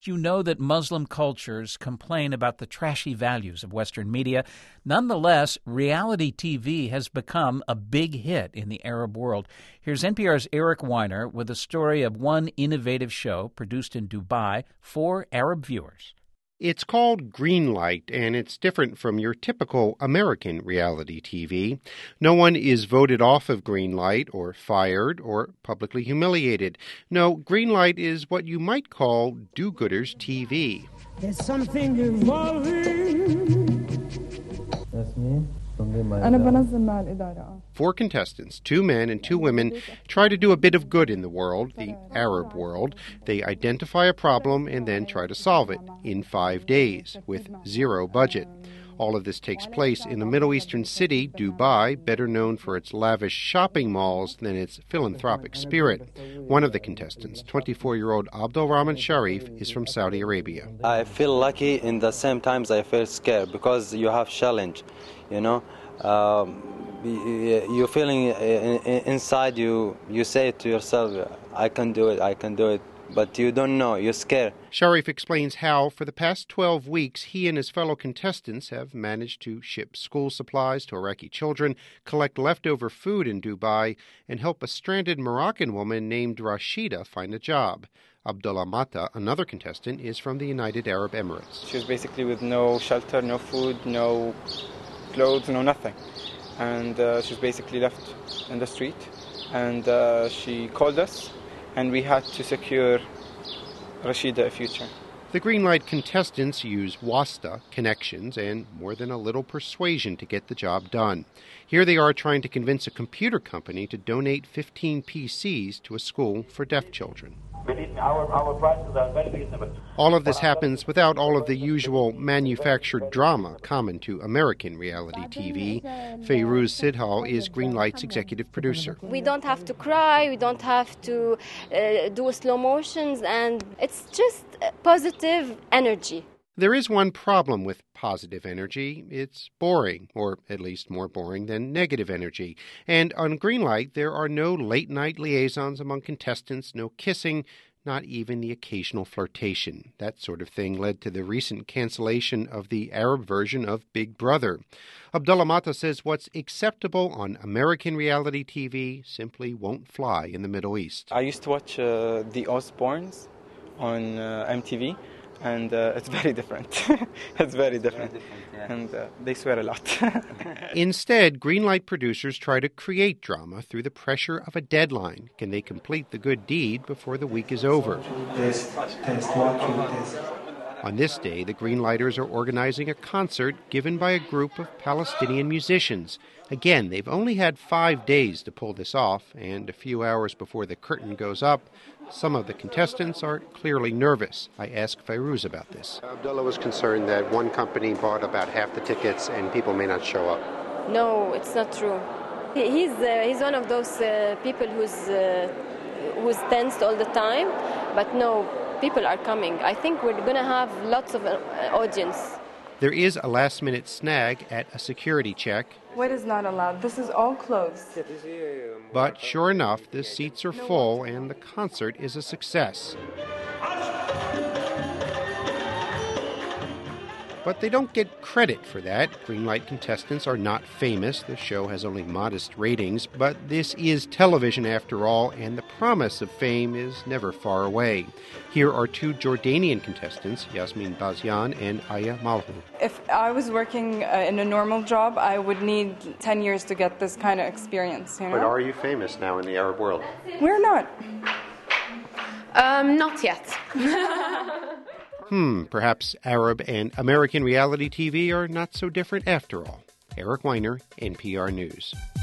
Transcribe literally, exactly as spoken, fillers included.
you know that Muslim cultures complain about the trashy values of Western media. Nonetheless, reality T V has become a big hit in the Arab world. Here's N P R's Eric Weiner with a story of one innovative show produced in Dubai for Arab viewers. It's called Greenlight, and it's different from your typical American reality T V. No one is voted off of Greenlight or fired or publicly humiliated. No, Greenlight is what you might call do-gooders T V. There's something evolving. That's me. Four contestants, two men and two women, try to do a bit of good in the world, the Arab world. They identify a problem and then try to solve it in five days with zero budget. All of this takes place in the Middle Eastern city, Dubai, better known for its lavish shopping malls than its philanthropic spirit. One of the contestants, twenty-four-year-old Abdulrahman Sharif, is from Saudi Arabia. I feel lucky, in the same times I feel scared because you have challenge, you know. Um, you're feeling inside you, you say to yourself, I can do it, I can do it. But you don't know, you're scared. Sharif explains how, for the past twelve weeks, he and his fellow contestants have managed to ship school supplies to Iraqi children, collect leftover food in Dubai, and help a stranded Moroccan woman named Rashida find a job. Abdullah Mata, another contestant, is from the United Arab Emirates. She was basically with no shelter, no food, no clothes, no nothing. And uh, she was basically left in the street. And uh, she called us. And we had to secure Rashida a future. The Greenlight contestants use wasta, connections, and more than a little persuasion to get the job done. Here they are trying to convince a computer company to donate fifteen P Cs to a school for deaf children. Our, our prices are very reasonable. All of this happens without all of the usual manufactured drama common to American reality T V. Fayrouz Sidhal is Greenlight's executive producer. We don't have to cry, we don't have to uh, do slow motions, and it's just positive energy. There is one problem with positive energy. It's boring, or at least more boring than negative energy. And on Greenlight, there are no late-night liaisons among contestants, no kissing, not even the occasional flirtation. That sort of thing led to the recent cancellation of the Arab version of Big Brother. Abdullah Mata says what's acceptable on American reality T V simply won't fly in the Middle East. I used to watch uh, the Osbournes on uh, M T V. And uh, it's very different. It's very different. Very different yeah. And uh, they swear a lot. Instead, Greenlight producers try to create drama through the pressure of a deadline. Can they complete the good deed before the week is over? Test, test, one, two, test. On this day, the Greenlighters are organizing a concert given by a group of Palestinian musicians. Again, they've only had five days to pull this off, and a few hours before the curtain goes up, some of the contestants are clearly nervous. I asked Fayrouz about this. Abdullah was concerned that one company bought about half the tickets and people may not show up. No, it's not true. He's uh, he's one of those uh, people who's uh, who's tensed all the time, but no, people are coming. I think we're going to have lots of uh, audience. There is a last-minute snag at a security check. What is not allowed? This is all closed. But sure enough, the seats are full and the concert is a success. But they don't get credit for that. Greenlight contestants are not famous. The show has only modest ratings. But this is television after all, and the promise of fame is never far away. Here are two Jordanian contestants, Yasmin Bazian and Aya Malhou. If I was working uh, in a normal job, I would need ten years to get this kind of experience. You know? But are you famous now in the Arab world? We're not. Um, not yet. Hmm, perhaps Arab and American reality T V are not so different after all. Eric Weiner, N P R News.